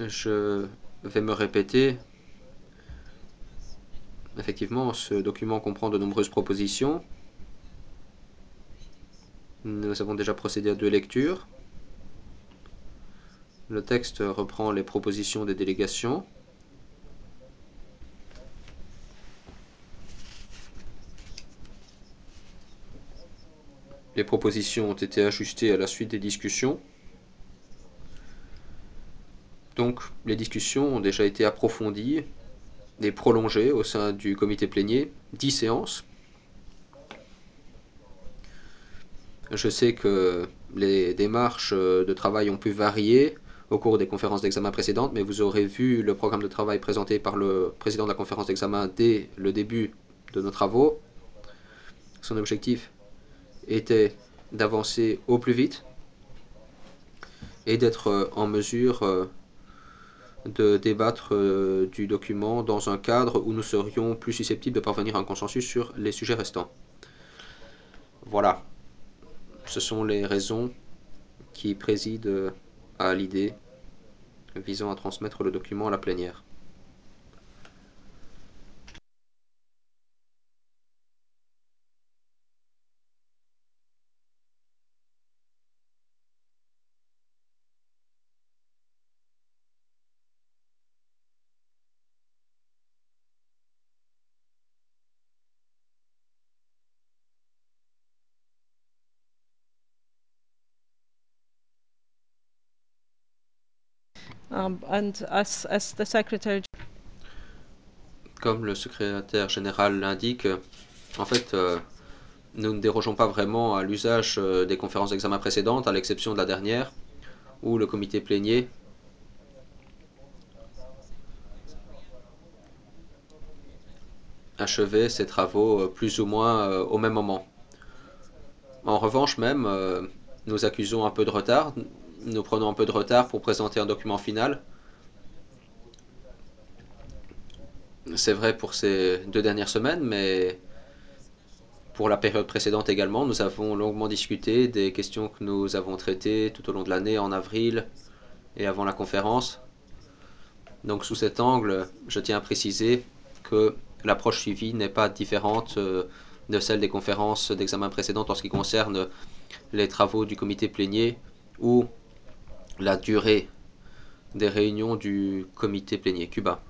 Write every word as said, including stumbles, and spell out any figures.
Je vais me répéter. Effectivement, ce document comprend de nombreuses propositions. Nous avons déjà procédé à deux lectures. Le texte reprend les propositions des délégations. Les propositions ont été ajustées à la suite des discussions. Donc, les discussions ont déjà été approfondies et prolongées au sein du comité plénier. Dix séances. Je sais que les démarches de travail ont pu varier au cours des conférences d'examen précédentes, mais vous aurez vu le programme de travail présenté par le président de la conférence d'examen dès le début de nos travaux. Son objectif était d'avancer au plus vite et d'être en mesure de débattre du document dans un cadre où nous serions plus susceptibles de parvenir à un consensus sur les sujets restants. Voilà, ce sont les raisons qui président à l'idée visant à transmettre le document à la plénière. Um, and as, as the secretary... Comme le secrétaire général l'indique, en fait, euh, nous ne dérogeons pas vraiment à l'usage euh, des conférences d'examen précédentes, à l'exception de la dernière, où le comité plénier achevait ses travaux euh, plus ou moins euh, au même moment. En revanche même, euh, nous accusons un peu de retard, nous prenons un peu de retard pour présenter un document final. C'est vrai pour ces deux dernières semaines, mais pour la période précédente également, nous avons longuement discuté des questions que nous avons traitées tout au long de l'année, en avril et avant la conférence. Donc sous cet angle, je tiens à préciser que l'approche suivie n'est pas différente de celle des conférences d'examen précédentes en ce qui concerne les travaux du comité plénier ou la durée des réunions du comité plénier. Cuba.